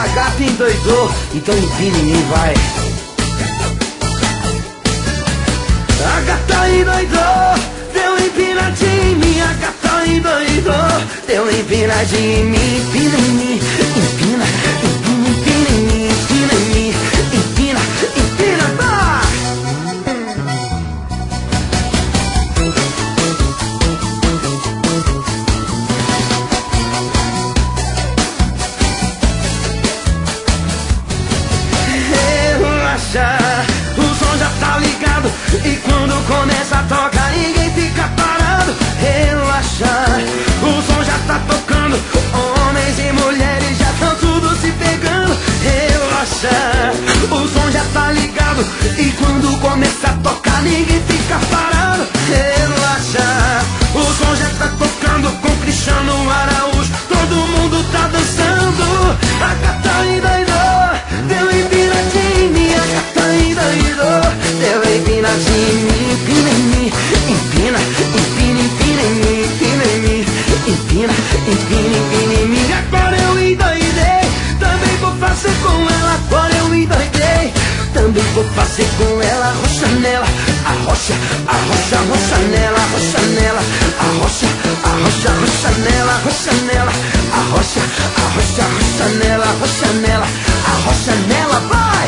a gata endoidou, então empina em mim, vai. A gata endoidou, deu empinadinha em mim. A gata endoidou, deu empinadinha em mim. Empina em mim, empina, empina, empina em mim. Empina em mim, empina, empina, vai. Relaxa, o som já tá ligado, e quando começa a tocar ninguém fica parado. Relaxa, o som já tá tocando, homens e mulheres já tão tudo se pegando. Relaxa, o som já tá ligado, e quando começa a tocar ninguém fica parado. Relaxa, o som já tá tocando com Cristiano Araújo, todo mundo tá dançando. A gata endoidou, deu empinadinha em mim. A gata endoidou, deu empinadinha em mim. Empina em mim, empina, empina, empina em mim. Empina em mim, empina, empina, empina em mim. Agora eu endoidei, também vou fazer com ela. Agora eu endoidei, também vou fazer com ela. Arrocha nela, arrocha, arrocha, arrocha nela, arrocha nela. Arrocha, arrocha, arrocha nela, arrocha nela. Arrocha, arrocha, arrocha nela, arrocha nela. Arrocha nela, vai!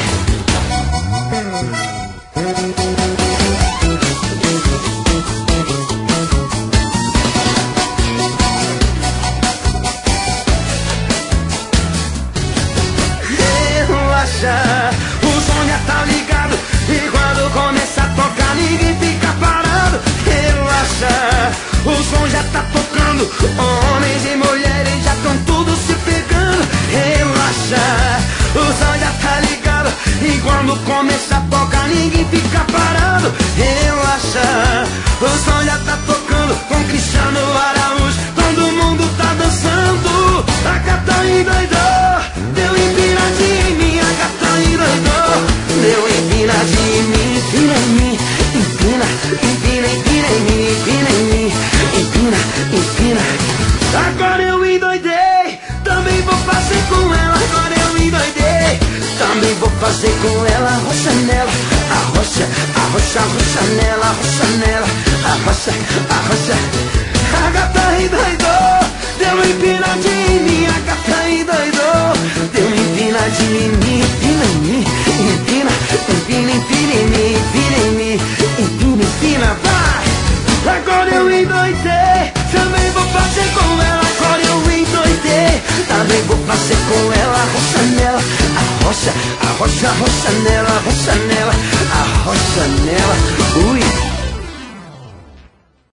Relaxa, o som já tá ligado, e quando começa a tocar ninguém fica parado. Relaxa, o som já tá tocando, homens e mulheres já tão tudo se pegando. Relaxa, o som já tá ligado, e quando começa a tocar ninguém fica parado. Relaxa, o som já tá tocando com Cristiano Araújo, todo mundo tá dançando. A gata endoidou, deu empinadinha em mim. A gata endoidou, deu empinadinha em mim. Empina em mim, empina, empina, empina em mim. Empina em mim, empina, empina. Agora eu endoidei, também vou fazer com ela. Agora eu endoidei, também vou fazer com ela. Arrocha nela, arrocha, arrocha, arrocha nela, arrocha nela. Arrocha, arrocha. A gata endoidou, deu empinadinha em mim. A gata endoidou, deu empinadinha em mim. Empina em mim, empina, empina, empina em mim. Empina em mim, empina, empina, vai. Agora eu endoidei, também vou fazer com ela. Agora eu endoidei, também vou fazer com ela. Arrocha nela, arrocha, arrocha, arrocha nela, arrocha nela. Arrocha nela.